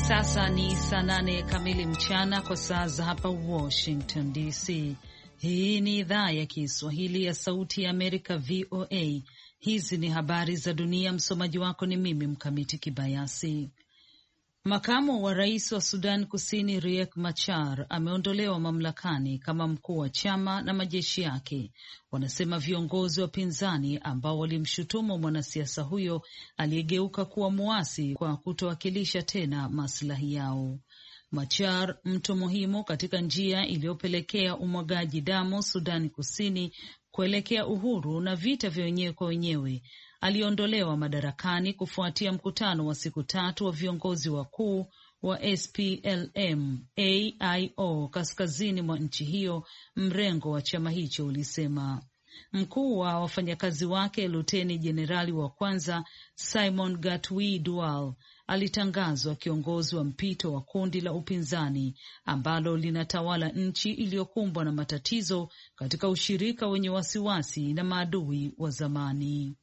sasa ni saa 8 kamili mchana kwa saa za hapa Washington DC. Hii ni idhaa ya Kiswahili ya Sauti ya Amerika, VOA. Hizi ni habari za dunia. Msomaji wako ni mimi Mkamiti Kibayasi. Makamu wa rais wa Sudan Kusini Riek Machar ameondolewa mamlakani kama mkuu wa chama na majeshi yake, wanasema viongozi wa pinzani ambao walimshutumu mwanasiasa huyo aliyegeuka kuwa muasi kwa kutowakilisha tena maslahi yao. Machar, mtu muhimu katika njia iliyopelekea umwagaji damu Sudani Kusini kuelekea uhuru na vita vya wenyewe kwa wenyewe, aliondolewa madarakani kufuatia mkutano wa siku 3 wa viongozi wakuu wa SPLM-AIO kaskazini mwa nchi hiyo. Mrengo wa chama hicho ulisema mkuu wa wafanyakazi wake Luteni Jenerali wa kwanza Simon Gatwi Dual alitangazwa kiongozi wa mpito wa kundi la upinzani ambalo linatawala nchi iliyokumbwa na matatizo katika ushirika wenye wasiwasi na maadui wa zamani.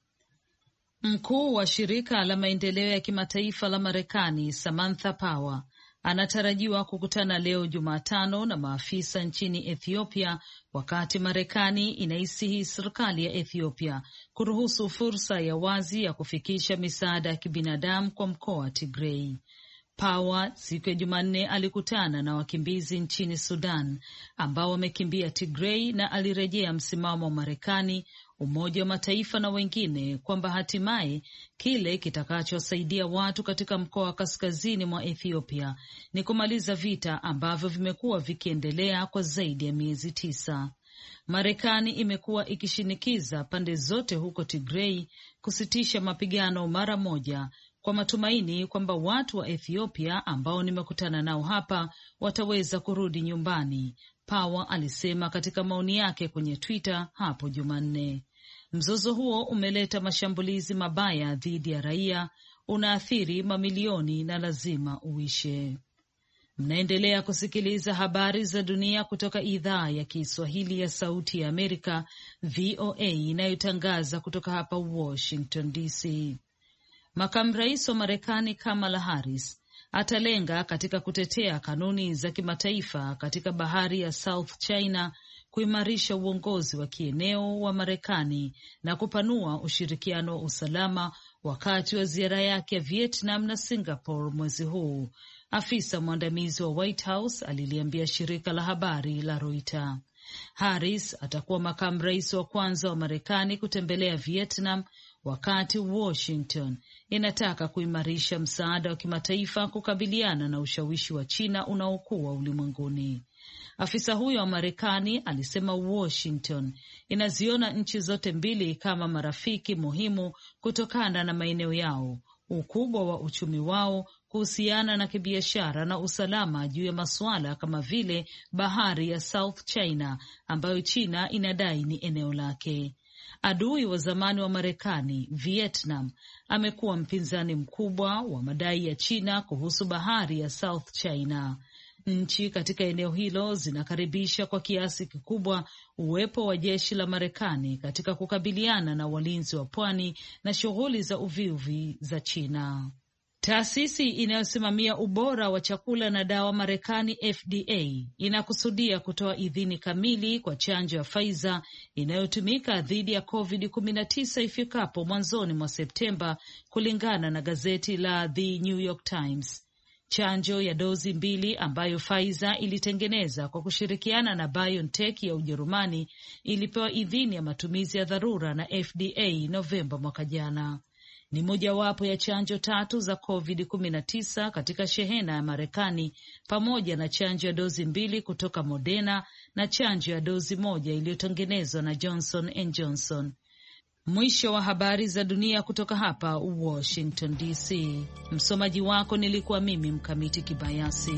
Mkuu wa shirika la maendeleo ya kimataifa la Marekani Samantha Power anatarajiwa kukutana leo Jumatano na maafisa nchini Ethiopia, wakati Marekani inaisihi serikali ya Ethiopia kuruhusu fursa ya wazi ya kufikisha misaada ya kibinadamu kwa mkoa wa Tigray. Power siku ya Jumanne alikutana na wakimbizi nchini Sudan ambao wamekimbia Tigray na alirejea msimamo wa Marekani, Umoja wa Mataifa na wengine kwamba hatimaye kile kitakachosaidia watu katika mkoa wa kaskazini mwa Ethiopia ni kumaliza vita ambavyo vimekuwa vikiendelea kwa zaidi ya miezi 9. Marekani imekuwa ikishinikiza pande zote huko Tigray kusitisha mapigano mara moja kwa matumaini kwamba watu wa Ethiopia ambao nimekutana nao hapa wataweza kurudi nyumbani, Power alisema katika maoni yake kwenye Twitter hapo Jumanne. Mzozo huo umeleta mashambulizi mabaya dhidi ya raia, unaathiri mamilioni na lazima uishe. Mnaendelea kusikiliza habari za dunia kutoka idhaa ya Kiswahili ya Sauti ya Amerika, VOA, inayotangaza kutoka hapa Washington DC. Makamu rais wa Marekani Kamala Harris atalenga katika kutetea kanuni za kimataifa katika bahari ya South China, kuimarisha uongozi wa kieneo wa Marekani na kupanua ushirikiano wa usalama wakati wa ziara yake ya Vietnam na Singapore mwezi huu, afisa mwandamizi wa White House aliliambia shirika la habari la Reuters. Harris atakuwa makamu rais wa kwanza wa Marekani kutembelea Vietnam wakati Washington inataka kuimarisha msaada wa kimataifa kukabiliana na ushawishi wa China unaokuwa ulimwenguni. Afisa huyo wa Marekani alisema Washington inaziona nchi zote mbili kama marafiki muhimu kutokana na maeneo yao, ukubwa wa uchumi wao, kuhusiana na kibiashara na usalama juu ya masuala kama vile bahari ya South China ambayo China inadai ni eneo lake. Adui wa zamani wa Marekani, Vietnam, amekuwa mpinzani mkubwa wa madai ya China kuhusu bahari ya South China. Nchi katika eneo hilo zinakaribisha kwa kiasi kikubwa uwepo wa jeshi la Marekani katika kukabiliana na walinzi wa pwani na shughuli za uvuvi za China. Taasisi inayosimamia ubora wa chakula na dawa Marekani, FDA, inakusudia kutoa idhini kamili kwa chanjo ya Pfizer inayotumika dhidi ya COVID-19 ifikapo mwanzoni mwa Septemba, kulingana na gazeti la The New York Times. Chanjo ya dozi 2 ambayo Pfizer ilitengeneza kwa kushirikiana na BioNTech ya Ujerumani ilipewa idhini ya matumizi ya dharura na FDA Novemba mwaka jana. Ni mojawapo ya chanjo 3 za COVID-19 katika shehena ya Marekani, pamoja na chanjo ya dozi 2 kutoka Moderna na chanjo ya dozi 1 iliyotengenezwa na Johnson & Johnson. Mwisho wa habari za dunia kutoka hapa Washington DC. Msomaji wako nilikuwa mimi Mkamiti Kibayasi.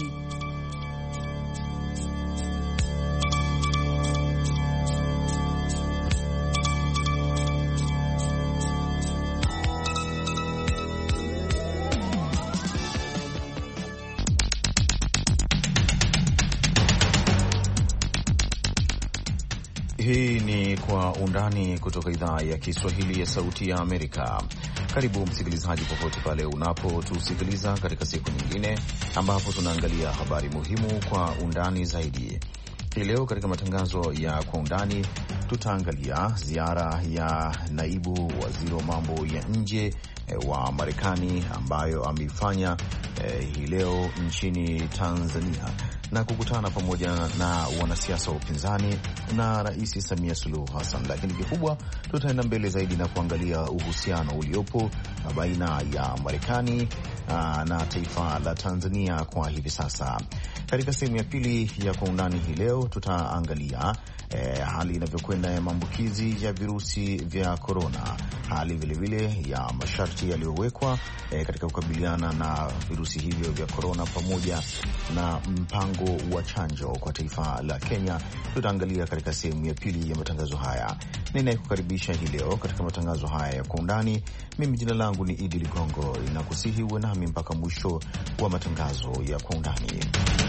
Hii ni Kwa Undani kutoka idhaa ya Kiswahili ya Sauti ya Amerika. Karibu msikilizaji, popote pale unapotusikiliza katika siku nyingine ambapo tunaangalia habari muhimu kwa undani zaidi. Hii leo katika matangazo ya kwa undani tutaangalia ziara ya naibu waziri wa mambo ya nje wa Marekani ambayo ameifanya hii leo nchini Tanzania na kukutana pamoja na wanasiasa wa upinzani na Rais Samia Suluhu Hassan. Lakini kikubwa tutaenda mbele zaidi na kuangalia uhusiano uliopo baina ya Marekani na taifa la Tanzania kwa hivi sasa. Katika sehemu ya pili ya kwa undani hii leo tutaangalia hali inavyokwenda ya maambukizi ya virusi vya korona, hali vilevile ya masharti yaliyowekwa katika kukabiliana na virusi hivyo vya korona, pamoja na mpango wa chanjo kwa taifa la Kenya. Tutaangalia katika sehemu ya pili ya matangazo haya. Ninayekukaribisha hii leo katika matangazo haya ya kwa undani, mimi jina langu ni Idi Ligongo, inakusihi uwe nami mpaka mwisho wa matangazo ya kwa undani.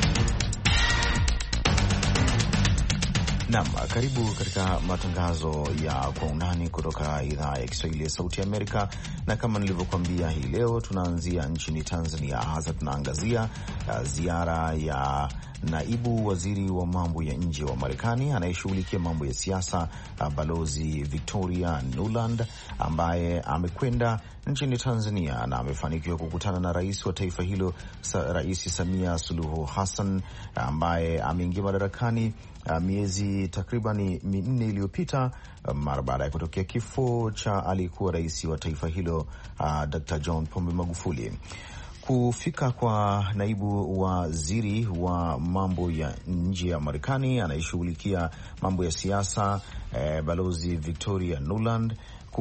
Naam, karibu katika matangazo ya kwa undani kutoka idhaa ya Kiswahili ya Sauti ya Amerika, na kama nilivyokuambia, hii leo tunaanzia nchini Tanzania. Hasa tunaangazia ziara ya naibu waziri wa mambo ya nje wa Marekani anayeshughulikia mambo ya siasa, Balozi Victoria Nuland, ambaye amekwenda nchini Tanzania na amefanikiwa kukutana na rais wa taifa hilo, Rais Samia Suluhu Hassan, ambaye ameingia madarakani miezi takribani minne iliyopita mara baada ya kutokea kifo cha aliyekuwa rais wa taifa hilo Dr. John Pombe Magufuli. Kufika kwa naibu waziri wa mambo ya nje ya Marekani anayeshughulikia mambo ya siasa, Balozi Victoria Nuland,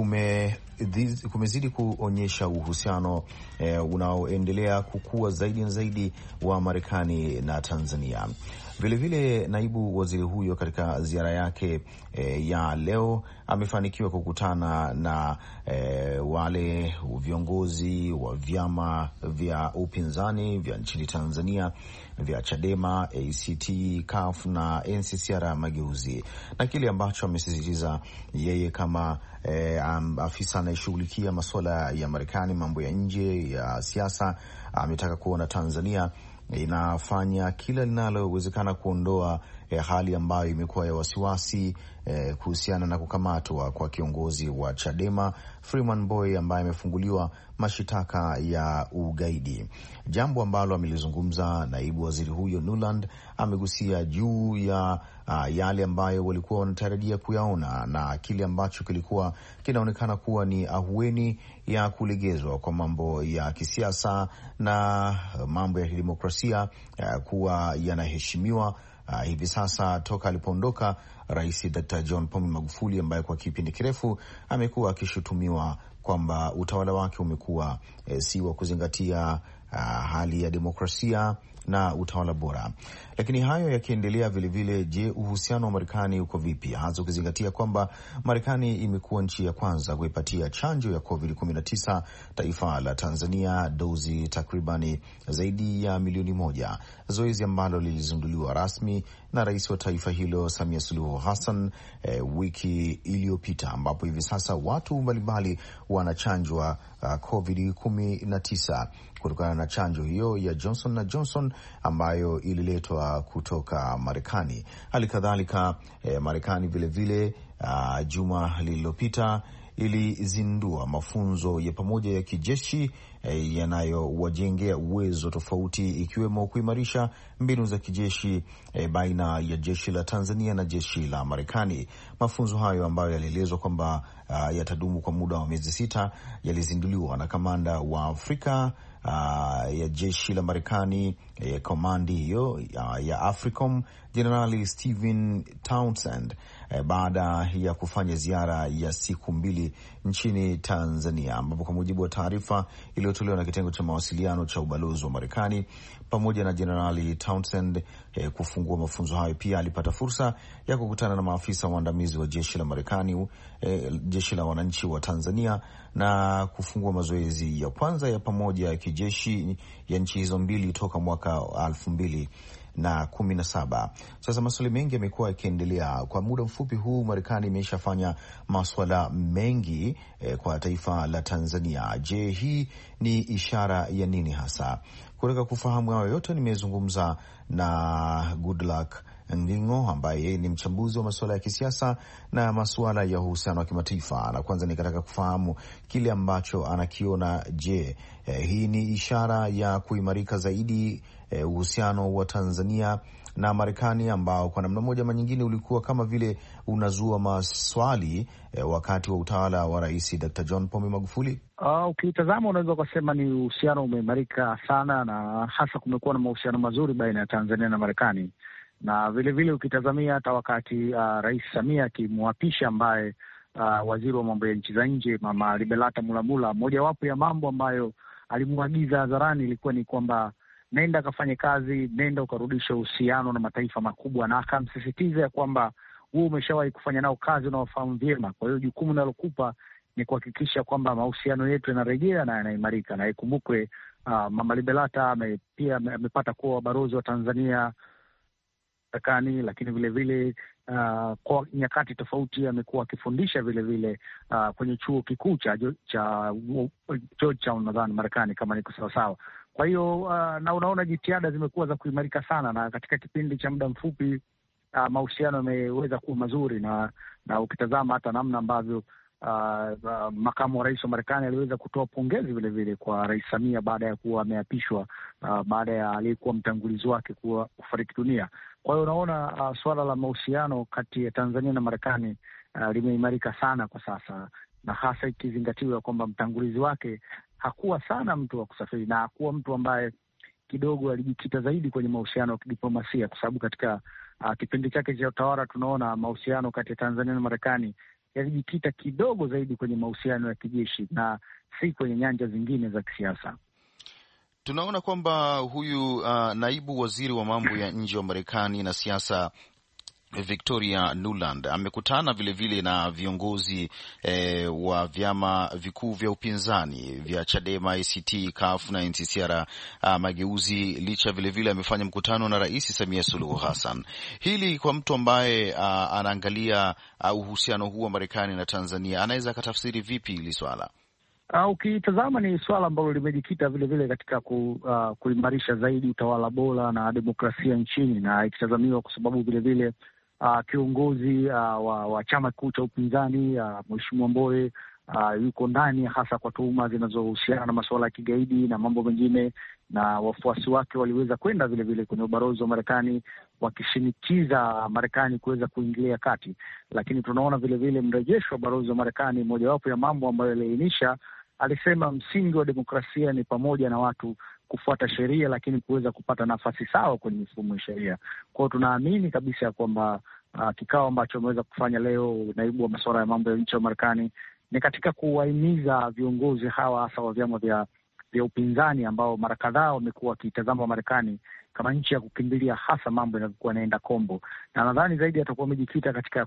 kumezidi kuonyesha uhusiano unaoendelea kukua zaidi na zaidi wa Marekani na Tanzania. Vilevile naibu waziri huyo katika ziara yake ya leo amefanikiwa kukutana na wale viongozi wa vyama vya upinzani vya nchini Tanzania vya Chadema, ACT, CUF na NCCR Mageuzi, na kile ambacho amesisitiza yeye kama afisa anayeshughulikia masuala ya Marekani, mambo ya nje ya siasa, ametaka kuona Tanzania inafanya kila linalowezekana kuondoa hali ambayo imekuwa ya wasiwasi kuhusiana na kukamatwa kwa kiongozi wa Chadema Freeman Mbowe ambaye amefunguliwa mashitaka ya ugaidi, jambo ambalo amelizungumza naibu waziri huyo. Nuland amegusia juu ya yale ambayo walikuwa wanatarajia kuyaona na kile ambacho kilikuwa kinaonekana kuwa ni ahueni ya kulegezwa kwa mambo ya kisiasa na mambo ya demokrasia kuwa yanaheshimiwa hivi sasa toka alipoondoka Rais Dr. John Pombe Magufuli, ambaye kwa kipindi kirefu amekuwa akishutumiwa kwamba utawala wake umekuwa si wa kuzingatia hali ya demokrasia na utawala bora. Lakini hayo yakiendelea, vilevile, je, uhusiano wa Marekani uko vipi, hasa ukizingatia kwamba Marekani imekuwa nchi ya kwanza kuipatia chanjo ya COVID-19 taifa la Tanzania dozi takribani zaidi ya milioni 1, zoezi ambalo lilizinduliwa rasmi na rais wa taifa hilo Samia Suluhu Hassan wiki iliyopita, ambapo hivi sasa watu mbalimbali wanachanjwa COVID-19 kutokana na chanjo hiyo ya Johnson & Johnson ambayo ililetwa kutoka Marekani. Hali kadhalika Marekani vilevile juma lililopita ilizindua mafunzo ya pamoja ya kijeshi yanayowajengea uwezo tofauti, ikiwemo kuimarisha mbinu za kijeshi baina ya jeshi la Tanzania na jeshi la Marekani. Mafunzo hayo ambayo yalielezwa kwamba yatadumu kwa muda wa miezi 6 yalizinduliwa na kamanda wa Afrika ya jeshi la Marekani, komandi hiyo ya AFRICOM, Jenerali Stephen Townsend, baada ya kufanya ziara ya siku 2 nchini Tanzania, ambapo kwa mujibu wa taarifa iliyotolewa na kitengo cha mawasiliano cha ubalozi wa Marekani, pamoja na Jenerali Townsend kufungua mafunzo hayo, pia alipata fursa ya kukutana na maafisa waandamizi wa jeshi la Marekani, jeshi la wananchi wa Tanzania, na kufungua mazoezi ya kwanza ya pamoja ya kijeshi ya nchi hizo mbili toka mwaka 2017. Sasa maswali mengi yamekuwa yakiendelea kwa muda mfupi huu. Marekani imeshafanya maswala mengi kwa taifa la Tanzania. Je, hii ni ishara ya nini hasa? Kutaka kufahamu hayo yote nimezungumza na Goodluck Ngingo ambaye ni mchambuzi wa masuala ya kisiasa na masuala ya uhusiano wa kimataifa, na kwanza nikataka kufahamu kile ambacho anakiona. Je, hii ni ishara ya kuimarika zaidi uhusiano wa Tanzania na Marekani ambao kwa namna moja ama nyingine ulikuwa kama vile unazua maswali wakati wa utawala wa Rais Dr. John Pombe Magufuli? Ukitazama unaweza ukasema ni uhusiano umeimarika sana, na hasa kumekuwa na mahusiano mazuri baina ya Tanzania na Marekani, na vilevile ukitazamia hata wakati Rais Samia akimwapisha ambaye waziri wa mambo ya nchi za nje Mama Liberata Mulamula, mojawapo ya mambo ambayo alimwagiza hadharani ilikuwa ni kwamba nenda akafanye kazi, nenda ukarudisha uhusiano na mataifa makubwa, na akamsisitiza ya kwamba wewe umeshawahi kufanya nao kazi, unaofahamu vyema. Kwa hiyo jukumu nalokupa ni kuhakikisha kwamba mahusiano yetu yanarejea na yanaimarika. Na ikumbukwe Mama Liberata pia amepata kuwa balozi wa Tanzania Marekani, lakini vilevile kwa nyakati tofauti amekuwa akifundisha vilevile kwenye chuo kikuu cha Georgetown nadhani Marekani, kama niko sawasawa. Kwa hiyo na unaona jitihada zimekuwa za kuimarika sana, na katika kipindi cha muda mfupi mahusiano yameweza kuwa mazuri, na ukitazama hata namna ambavyo makamu wa rais wa Marekani aliweza kutoa pongezi vilevile kwa Rais Samia baada ya kuwa ameapishwa baada ya aliyekuwa mtangulizi wake kufariki dunia. Kwa hiyo unaona suala la mahusiano kati ya Tanzania na Marekani limeimarika sana kwa sasa, na hasa ikizingatiwa kwamba mtangulizi wake hakuwa sana mtu wa kusafiri na hakuwa mtu ambaye kidogo alijikita zaidi kwenye mahusiano ya kidiplomasia, kwa sababu katika kipindi chake cha utawala tunaona mahusiano kati ya Tanzania na Marekani yalijikita kidogo zaidi kwenye mahusiano ya kijeshi na si kwenye nyanja zingine za kisiasa. Tunaona kwamba huyu naibu waziri wa mambo ya nje wa Marekani na siasa Victoria Nuland amekutana vilevile na viongozi wa vyama vikuu vya upinzani vya Chadema, ACT, CUF na NCCR Mageuzi, licha vilevile amefanya mkutano na Rais Samia Suluhu Hassan. Hili kwa mtu ambaye anaangalia uhusiano huu wa Marekani na Tanzania anaweza akatafsiri vipi hili swala? Ukitazama ni swala ambalo limejikita vilevile katika kuimarisha zaidi utawala bora na demokrasia nchini, na ikitazamiwa kwa sababu vilevile kiongozi wa chama kikuu cha upinzani Mheshimiwa Mbowe yuko ndani hasa kwa tuhuma zinazohusiana na masuala ya kigaidi na mambo mengine, na wafuasi wake waliweza kwenda vilevile kwenye ubalozi wa Marekani wakishinikiza Marekani kuweza kuingilia kati. Lakini tunaona vilevile mrejesho wa balozi wa Marekani, mojawapo ya mambo ambayo aliainisha, alisema msingi wa demokrasia ni pamoja na watu kufuata sheria, lakini kuweza kupata nafasi sawa kwenye mifumo ya sheria. Kwa hiyo tunaamini kabisa ya kwamba kikao ambacho ameweza kufanya leo naibu wa masuala ya mambo ya nchi wa Marekani ni katika kuwahimiza viongozi hawa hasa wa vyama vya upinzani ambao mara kadhaa wamekuwa wakitazama Marekani kama nchi ya kukimbilia, hasa mambo yanavyokuwa yanaenda kombo. Na nadhani zaidi atakuwa amejikita katika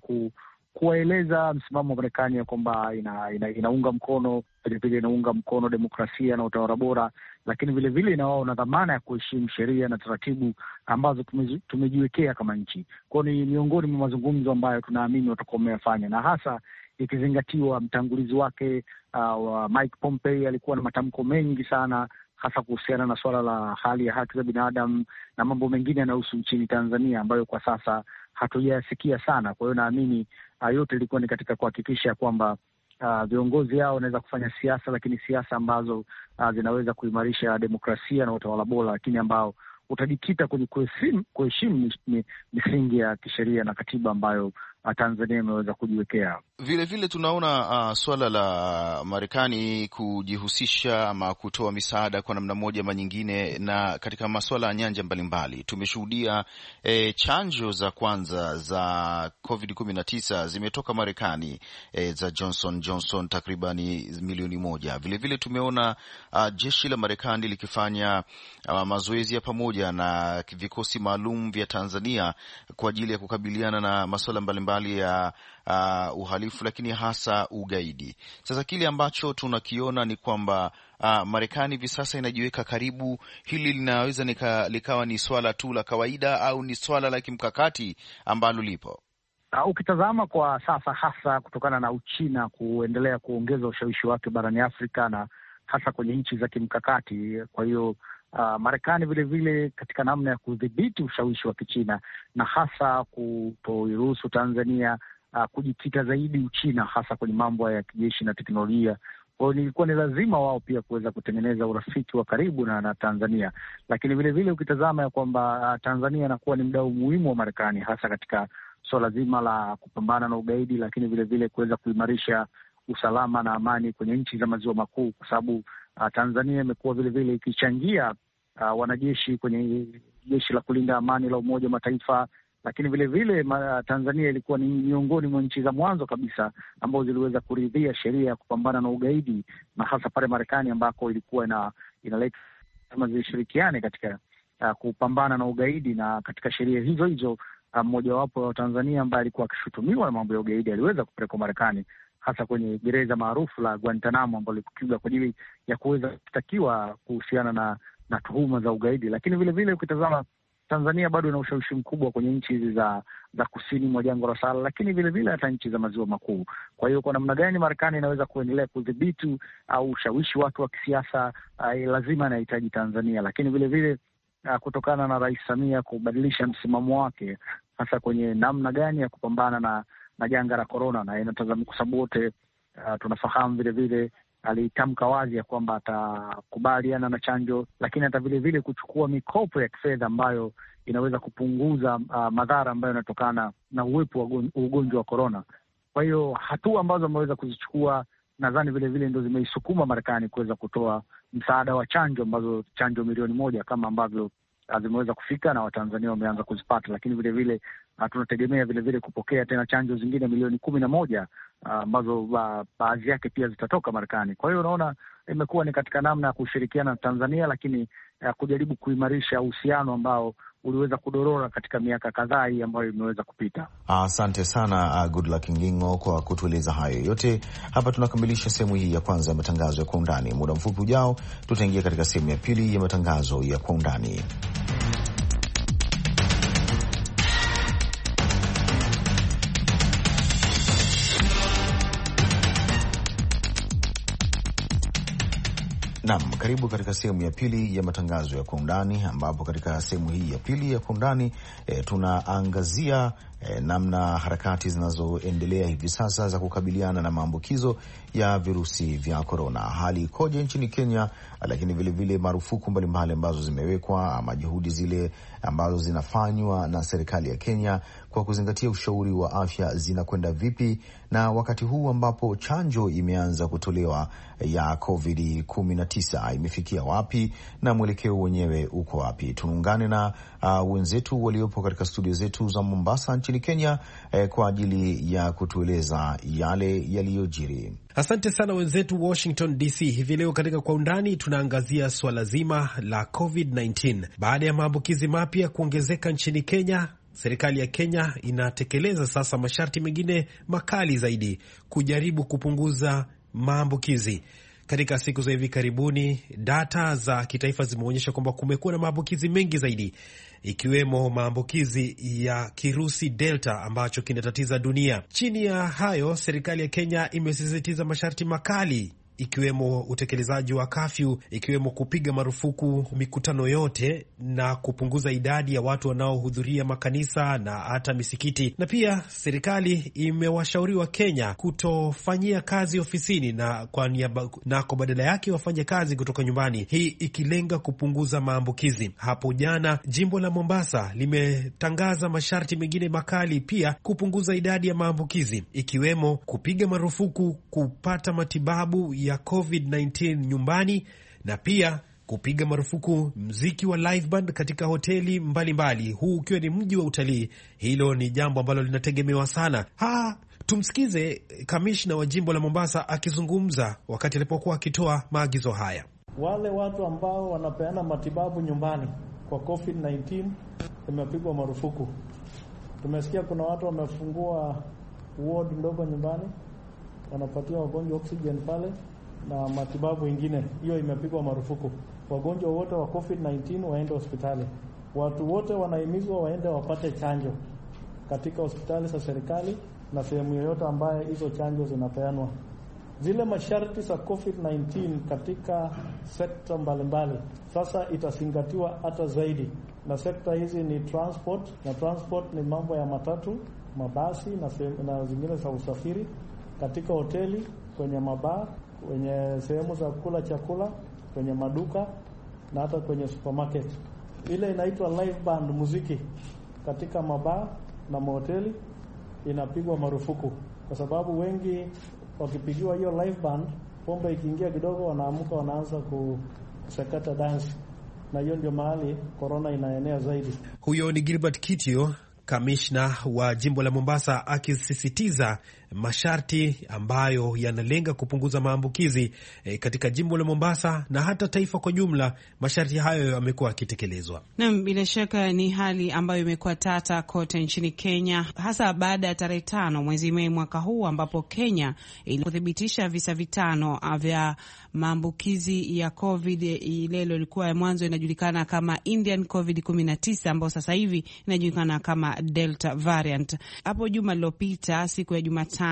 kuwaeleza msimamo wa Marekani ya kwamba inaunga mkono vilevile, inaunga mkono demokrasia na utawala bora, lakini vilevile ina wao na dhamana ya kuheshimu sheria na taratibu ambazo tumejiwekea kama nchi. Kwa hiyo ni miongoni mwa mazungumzo ambayo tunaamini watakuwa wameyafanya, na hasa ikizingatiwa mtangulizi wake wa Mike Pompeo alikuwa na matamko mengi sana, hasa kuhusiana na suala la hali ya haki za binadamu na mambo mengine yanayohusu nchini Tanzania ambayo kwa sasa hatujayasikia sana. Kwa hiyo naamini yote ilikuwa ni katika kuhakikisha kwamba viongozi hao wanaweza kufanya siasa, lakini siasa ambazo zinaweza kuimarisha demokrasia na utawala bora, lakini ambao utajikita kwenye kuheshimu misingi ya kisheria na katiba ambayo Tanzania imeweza kujiwekea. Vile tunaona swala la Marekani kujihusisha ama kutoa misaada kwa namna moja ama nyingine na katika masuala ya nyanja mbalimbali. Tumeshuhudia chanjo za kwanza za COVID-19 zimetoka Marekani, za Johnson takribani milioni 1. Vile tumeona jeshi la Marekani likifanya mazoezi ya pamoja na vikosi maalum vya Tanzania kwa ajili ya kukabiliana na masuala mbalimbali mbalimbali ya uhalifu, lakini hasa ugaidi. Sasa kile ambacho tunakiona ni kwamba Marekani hivi sasa inajiweka karibu. Hili linaweza likawa ni swala tu la kawaida au ni swala la kimkakati ambalo lipo. Ukitazama kwa sasa, hasa kutokana na Uchina kuendelea kuongeza ushawishi wake barani Afrika na hasa kwenye nchi za kimkakati. Kwa hiyo Marekani vilevile katika namna ya kudhibiti ushawishi wa Kichina na hasa kutoiruhusu Tanzania kujikita zaidi Uchina, hasa kwenye mambo ya kijeshi na teknolojia. Kwa hiyo ilikuwa ni lazima wao pia kuweza kutengeneza urafiki wa karibu na Tanzania, lakini vilevile ukitazama ya kwamba Tanzania inakuwa ni mdau muhimu wa Marekani hasa katika suala zima la kupambana na ugaidi, lakini vilevile kuweza kuimarisha usalama na amani kwenye nchi za maziwa makuu, kwa sababu Tanzania imekuwa vilevile ikichangia wanajeshi kwenye jeshi la kulinda amani la Umoja wa Mataifa, lakini vilevile Tanzania ilikuwa ni miongoni mwa nchi za mwanzo kabisa ambazo ziliweza kuridhia sheria ya kupambana na ugaidi, na hasa pale Marekani ambako ilikuwa inaleta kama zishirikiane katika kupambana na ugaidi. Na katika sheria hizo hizo mmojawapo wa Tanzania ambaye alikuwa akishutumiwa na mambo ya ugaidi aliweza kupelekwa Marekani, hasa kwenye gereza maarufu la Guantanamo ambalo lilikuwa kwa ajili ya kuweza kushtakiwa kuhusiana na tuhuma za ugaidi. Lakini vilevile ukitazama Tanzania bado ina ushawishi mkubwa kwenye nchi hizi za kusini mwa jangwa la Sahara, lakini vilevile hata nchi za maziwa makuu. Kwa hiyo kwa namna gani Marekani inaweza kuendelea kudhibiti au ushawishi wake wa kisiasa, lazima inahitaji Tanzania, lakini vilevile kutokana na Rais Samia kubadilisha msimamo wake hasa kwenye namna gani ya kupambana na janga la korona, na inatazama kwa sababu wote tunafahamu vilevile alitamka wazi ya kwamba atakubaliana na chanjo, lakini hata vilevile kuchukua mikopo ya kifedha ambayo inaweza kupunguza madhara ambayo yanatokana na uwepo wa ugonjwa wa korona. Kwa hiyo hatua ambazo ameweza kuzichukua nadhani vilevile ndo zimeisukuma Marekani kuweza kutoa msaada wa chanjo, ambazo chanjo milioni 1 kama ambavyo zimeweza kufika na Watanzania wameanza kuzipata, lakini vilevile tunategemea vilevile kupokea tena chanjo zingine milioni 11 ambazo baadhi yake pia zitatoka Marekani. Kwa hiyo unaona imekuwa ni katika namna ya kushirikiana na Tanzania, lakini kujaribu kuimarisha uhusiano ambao uliweza kudorora katika miaka kadhaa hii ambayo imeweza kupita. Asante sana Goodluck Ngingo kwa kutueleza hayo yote. Hapa tunakamilisha sehemu hii ya kwanza ya matangazo ya Kwa Undani. Muda mfupi ujao tutaingia katika sehemu ya pili ya matangazo ya Kwa Undani. Naam, karibu katika sehemu ya pili ya matangazo ya Kwa Undani, ambapo katika sehemu hii ya pili ya Kwa Undani tunaangazia namna harakati zinazoendelea hivi sasa za kukabiliana na maambukizo ya virusi vya korona. Hali ikoje nchini Kenya, lakini vilevile marufuku mbalimbali ambazo zimewekwa ama juhudi zile ambazo zinafanywa na serikali ya Kenya kwa kuzingatia ushauri wa afya zinakwenda vipi, na wakati huu ambapo chanjo imeanza kutolewa ya COVID-19 imefikia wapi na mwelekeo wenyewe uko wapi? Tunaungane na wenzetu waliopo katika studio zetu za Mombasa nchini Kenya kwa ajili ya kutueleza yale yaliyojiri. Asante sana wenzetu Washington DC. Hivi leo katika Kwa Undani tunaangazia swala zima la COVID-19. Baada ya maambukizi mapya kuongezeka nchini Kenya, serikali ya Kenya inatekeleza sasa masharti mengine makali zaidi kujaribu kupunguza maambukizi. Katika siku za hivi karibuni, data za kitaifa zimeonyesha kwamba kumekuwa na maambukizi mengi zaidi, ikiwemo maambukizi ya kirusi Delta ambacho kinatatiza dunia. Chini ya hayo, serikali ya Kenya imesisitiza masharti makali, ikiwemo utekelezaji wa kafyu, ikiwemo kupiga marufuku mikutano yote na kupunguza idadi ya watu wanaohudhuria makanisa na hata misikiti. Na pia serikali imewashauri wa Kenya kutofanyia kazi ofisini na kwa badala yake wafanye kazi kutoka nyumbani, hii ikilenga kupunguza maambukizi. Hapo jana jimbo la Mombasa limetangaza masharti mengine makali pia kupunguza idadi ya maambukizi, ikiwemo kupiga marufuku kupata matibabu ya COVID-19 nyumbani na pia kupiga marufuku mziki wa live band katika hoteli mbalimbali, huu ukiwa ni mji wa utalii. Hilo ni jambo ambalo linategemewa sana. Tumsikize kamishna wa jimbo la Mombasa akizungumza wakati alipokuwa akitoa maagizo haya. Wale watu ambao wanapeana matibabu nyumbani kwa COVID-19 imepigwa marufuku. Tumesikia kuna watu wamefungua ward ndogo nyumbani, wanapatia wagonjwa oxygen pale na matibabu ingine. Hiyo imepigwa marufuku. Wagonjwa wote wa COVID-19 waende hospitali. Watu wote wanahimizwa waende wapate chanjo katika hospitali za serikali na sehemu yoyote ambaye hizo chanjo zinapeanwa. Zile masharti za COVID-19 katika sekta mbalimbali sasa itazingatiwa hata zaidi, na sekta hizi ni transport, na transport ni mambo ya matatu, mabasi na zingine za usafiri, katika hoteli, kwenye mabaa, kwenye sehemu za kula chakula, kwenye maduka na hata kwenye supermarket. Ile inaitwa live band muziki katika mabaa na mahoteli inapigwa marufuku, kwa sababu wengi wakipigiwa hiyo live band, pombe ikiingia kidogo wanaamuka wanaanza kusakata dance, na hiyo ndio mahali corona inaenea zaidi. Huyo ni Gilbert Kitio, kamishna wa jimbo la Mombasa, akisisitiza masharti ambayo yanalenga kupunguza maambukizi katika jimbo la Mombasa na hata taifa kwa jumla. Masharti hayo yamekuwa yakitekelezwa. Naam, bila shaka ni hali ambayo imekuwa tata kote nchini Kenya, hasa baada ya tarehe 5 mwezi Mei mwaka huu ambapo Kenya ilithibitisha visa 5 vya maambukizi ya COVID. Ile ilikuwa mwanzo inajulikana kama Indian COVID-19 ambayo sasa hivi inajulikana kama Delta variant. Hapo juma lililopita siku ya Jumatano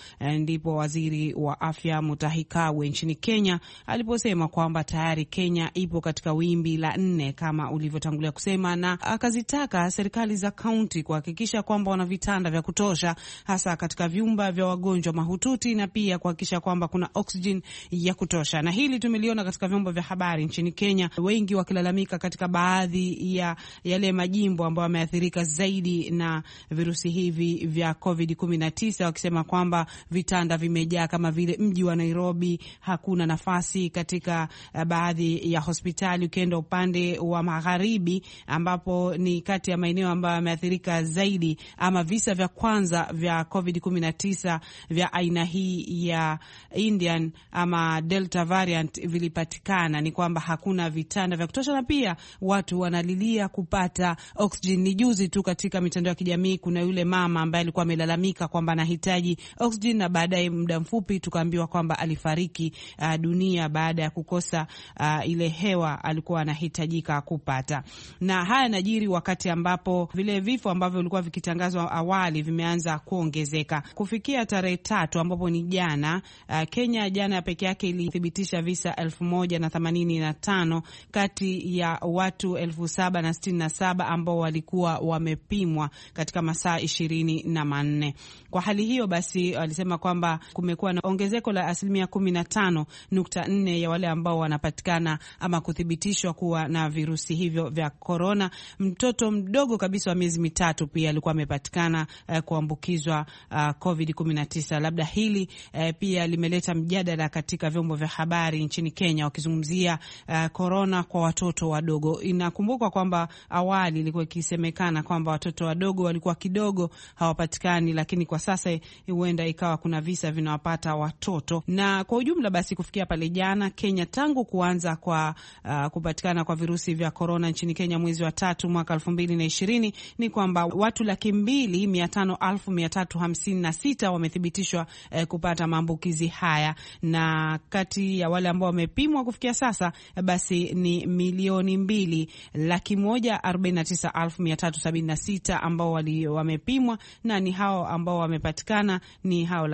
ndipo waziri wa afya Mutahi Kagwe nchini Kenya aliposema kwamba tayari Kenya ipo katika wimbi la 4 kama ulivyotangulia kusema, na akazitaka serikali za kaunti kuhakikisha kwamba wana vitanda vya kutosha hasa katika vyumba vya wagonjwa mahututi, na pia kuhakikisha kwamba kuna oxygen ya kutosha. Na hili tumeliona katika vyombo vya habari nchini Kenya, wengi wakilalamika katika baadhi ya yale majimbo ambayo yameathirika zaidi na virusi hivi vya COVID-19, wakisema kwamba vitanda vimejaa, kama vile mji wa Nairobi hakuna nafasi katika baadhi ya hospitali. Ukienda upande wa magharibi ambapo ni kati ya maeneo ambayo yameathirika zaidi ama visa vya kwanza vya COVID-19 vya aina hii ya Indian ama Delta variant vilipatikana, ni kwamba hakuna vitanda vya kutosha na pia watu wanalilia kupata oxygen. Ni juzi tu katika mitandao ya kijamii kuna yule mama ambaye alikuwa amelalamika kwamba anahitaji oxygen, na baadaye muda mfupi tukaambiwa kwamba alifariki dunia baada ya kukosa ile hewa alikuwa anahitajika kupata. Na haya najiri wakati ambapo vile vifo ambavyo vilikuwa vikitangazwa awali vimeanza kuongezeka. Kufikia tarehe 3 ambapo ni jana, Kenya jana peke yake ilithibitisha visa 1085 kati ya watu 767 ambao walikuwa wamepimwa katika masaa 24. Kwa hali hiyo basi walisema kwamba kumekuwa na ongezeko la 15.4 ya wale ambao wanapatikana ama kuthibitishwa kuwa na virusi hivyo vya corona. Mtoto mdogo kabisa wa miezi 3 pia alikuwa amepatikana kuambukizwa COVID-19. Labda hili pia limeleta mjadala katika vyombo vya habari nchini Kenya wakizungumzia corona kwa watoto wadogo. Inakumbukwa kwamba awali ilikuwa ikisemekana kwamba watoto wadogo walikuwa kidogo hawapatikani, lakini kwa sasa huenda ikawa kuna visa vinawapata watoto. Na kwa ujumla basi kufikia pale jana Kenya, tangu kuanza kwa kupatikana kwa virusi vya corona nchini Kenya mwezi wa 3 mwaka 2020, ni kwamba watu 205,356 wamethibitishwa kupata maambukizi haya, na kati ya wale ambao wamepimwa kufikia sasa basi ni 2,149,376 ambao wamepimwa, na ni hao ambao wamepatikana ni hao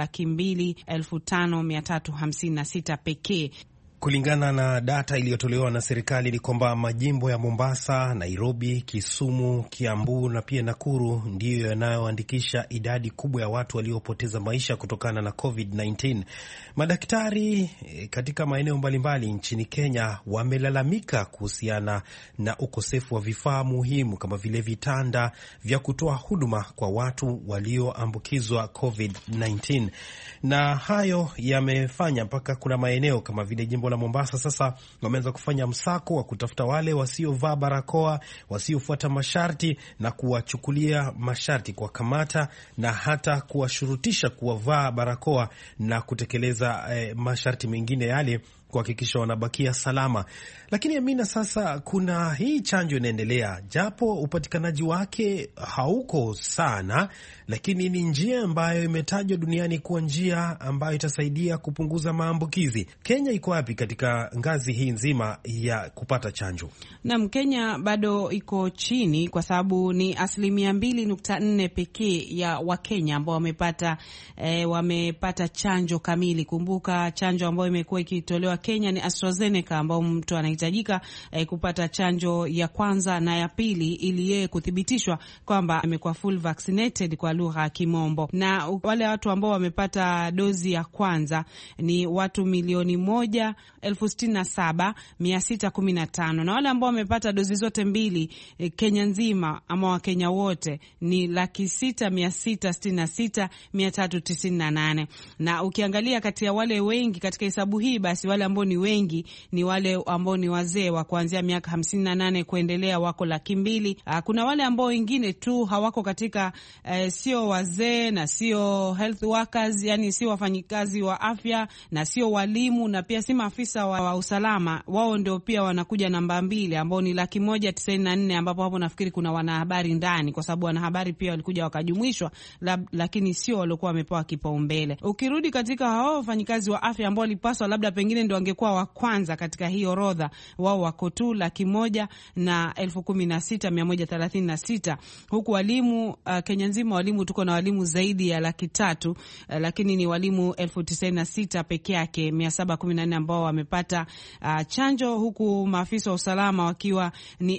205,356 pekee. Kulingana na data iliyotolewa na serikali ni kwamba majimbo ya Mombasa, Nairobi, Kisumu, Kiambu na pia Nakuru ndiyo yanayoandikisha idadi kubwa ya watu waliopoteza maisha kutokana na COVID-19. Madaktari katika maeneo mbalimbali nchini Kenya wamelalamika kuhusiana na ukosefu wa vifaa muhimu kama vile vitanda vya kutoa huduma kwa watu walioambukizwa COVID-19. Na hayo yamefanya mpaka kuna maeneo kama vile jimbo la Mombasa sasa wameanza kufanya msako wa kutafuta wale wasiovaa barakoa, wasiofuata masharti, na kuwachukulia masharti, kwa kamata na hata kuwashurutisha kuwavaa barakoa na kutekeleza masharti mengine yale kuhakikisha wanabakia salama. Lakini Amina, sasa kuna hii chanjo inaendelea, japo upatikanaji wake hauko sana, lakini ni njia ambayo imetajwa duniani kuwa njia ambayo itasaidia kupunguza maambukizi. Kenya iko wapi katika ngazi hii nzima ya kupata chanjo? Naam, Kenya bado iko chini kwa sababu ni 2.4% pekee ya Wakenya ambao wamepata chanjo kamili. Kumbuka chanjo ambayo imekuwa ikitolewa Kenya ni AstraZeneca, ambao mtu anahitajika kupata chanjo ya kwanza na ya pili ili yeye kuthibitishwa kwamba amekuwa full vaccinated kwa lugha ya Kimombo. Na wale watu ambao wamepata dozi ya kwanza ni watu 1,67,615, na wale ambao wamepata dozi zote mbili Kenya nzima ama Wakenya wote ni 6,666,398. Na ukiangalia kati ya wale wengi katika hesabu hii, basi wale ambao ni wengi ni wale ambao ni wazee wa kuanzia miaka 58 kuendelea, wako 200,000. Kuna wale ambao wengine tu hawako katika sio wazee na sio health workers, yani sio wafanyikazi wa afya na sio walimu na pia si maafisa wa usalama. Wao ndio pia wanakuja namba 2 ambao ni 194, ambapo hapo nafikiri kuna wanahabari ndani, kwa sababu wanahabari pia walikuja wakajumuishwa, lakini sio waliokuwa wamepewa kipaumbele. Ukirudi katika hao wafanyikazi wa afya ambao walipaswa labda pengine ndio wangekuwa wa kwanza katika hii orodha, wao wako tu 116,136, huku walimu Kenya nzima walimu tuko na walimu zaidi ya 300,000, lakini ni walimu 96,000 peke yake 714 ambao wamepata chanjo, huku maafisa wa usalama wakiwa ni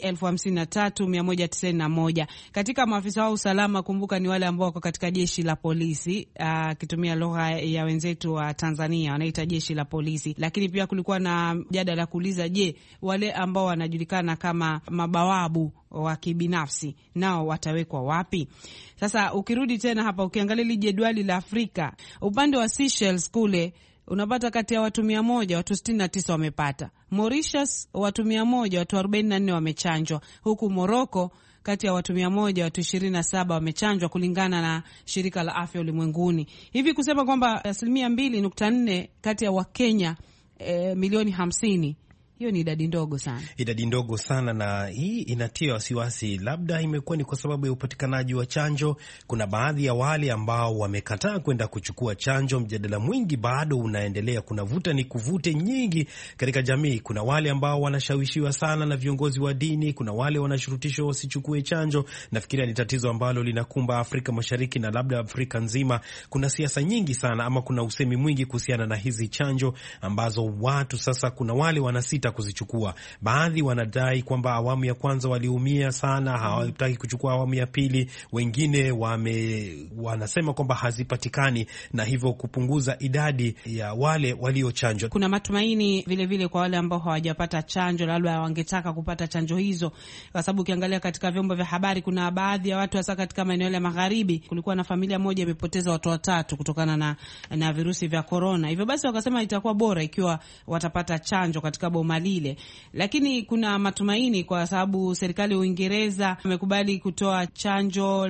53,191. Katika maafisa wa usalama, kumbuka ni wale ambao wako katika jeshi la polisi, kitumia lugha ya wenzetu wa Tanzania wanaita jeshi la polisi. Lakini pia kulikuwa na mjadala kuuliza, je, wale ambao wanajulikana kama mabawabu wa kibinafsi nao watawekwa wapi? Sasa ukirudi tena hapa ukiangalia ile jedwali la Afrika, upande wa Seychelles kule unapata kati ya watu 100 watu 69 wamepata. Mauritius watu 100 watu 44 wamechanjwa, huku Morocco kati ya watu 100 watu 27 wamechanjwa kulingana na shirika la afya ulimwenguni. Hivi kusema kwamba 2.4% kati ya Wakenya milioni 50, hiyo ni idadi ndogo sana. Idadi ndogo sana, na hii inatia wasiwasi. Labda imekuwa ni kwa sababu ya upatikanaji wa chanjo. Kuna baadhi ya wale ambao wamekataa kwenda kuchukua chanjo. Mjadala mwingi bado unaendelea. Kuna vuta ni kuvute nyingi katika jamii. Kuna wale ambao wanashawishiwa sana na viongozi wa dini. Kuna wale wanashurutishwa wasichukue chanjo. Nafikiria ni tatizo ambalo linakumba Afrika Mashariki na labda Afrika nzima. Kuna siasa nyingi sana, ama kuna usemi mwingi kuhusiana na hizi chanjo ambazo watu sasa, kuna wale wanasita kuzichukua. Baadhi wanadai kwamba awamu ya kwanza waliumia sana, hawataki kuchukua awamu ya pili. Wengine wanasema kwamba hazipatikani na hivyo kupunguza idadi ya wale waliochanjwa. Kuna matumaini vile vile kwa wale ambao hawajapata chanjo, labda wangetaka kupata chanjo hizo, kwa sababu ukiangalia katika vyombo vya habari kuna baadhi ya watu hasa katika maeneo ya magharibi, kulikuwa na familia moja imepoteza watu 3 kutokana na virusi vya corona. Hivyo basi wakasema itakuwa bora ikiwa watapata chanjo katika boma lile. Lakini kuna matumaini kwa sababu serikali ya Uingereza imekubali kutoa chanjo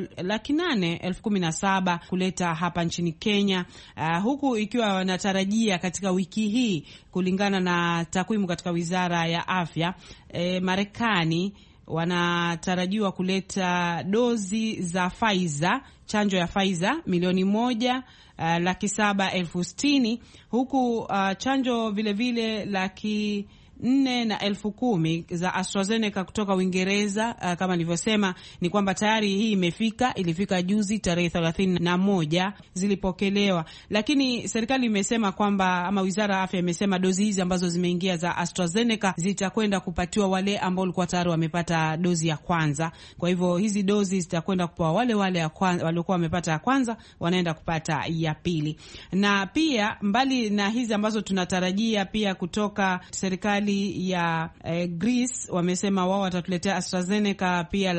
817,000 kuleta hapa nchini Kenya, huku ikiwa wanatarajia katika wiki hii, kulingana na takwimu katika Wizara ya Afya, Marekani wanatarajiwa kuleta dozi za Pfizer, chanjo ya Pfizer milioni 1,760,000, huku chanjo vile vile 410,000 za AstraZeneca kutoka Uingereza. Kama nilivyosema ni kwamba tayari hii ilifika juzi tarehe 31 zilipokelewa, lakini serikali imesema kwamba, ama Wizara ya Afya imesema dozi hizi ambazo zimeingia za AstraZeneca zitakwenda kupatiwa wale ambao walikuwa tayari wamepata dozi ya kwanza. Kwa hivyo hizi dozi zitakwenda kupewa wale waliokuwa wamepata ya kwanza, wanaenda kupata ya pili. Na pia mbali na hizi ambazo tunatarajia pia kutoka serikali serikali ya Greece wamesema wao watatuletea AstraZeneca pia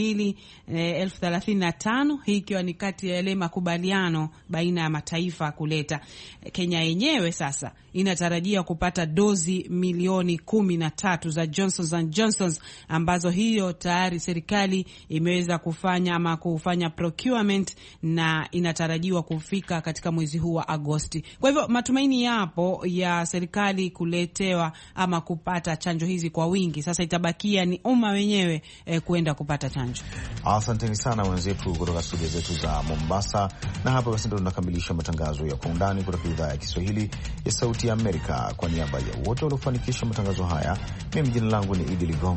235,000, hii ikiwa ni kati ya yale makubaliano baina ya mataifa kuleta. Kenya yenyewe sasa inatarajia kupata dozi milioni 13 za Johnson & Johnson, ambazo hiyo tayari serikali imeweza kufanya procurement na inatarajiwa kufika katika mwezi huu wa Agosti. Kwa hivyo matumaini yapo ya serikali kuletewa ama kupata chanjo hizi kwa wingi. Sasa itabakia ni umma wenyewe kuenda kupata chanjo. Asanteni sana wenzetu kutoka studio zetu za Mombasa, na hapa basi ndio tunakamilisha matangazo ya Kwa Undani kutoka idhaa ya Kiswahili ya Sauti ya Amerika. Kwa niaba ya wote waliofanikisha matangazo haya, mimi jina langu ni Idi Ligongo.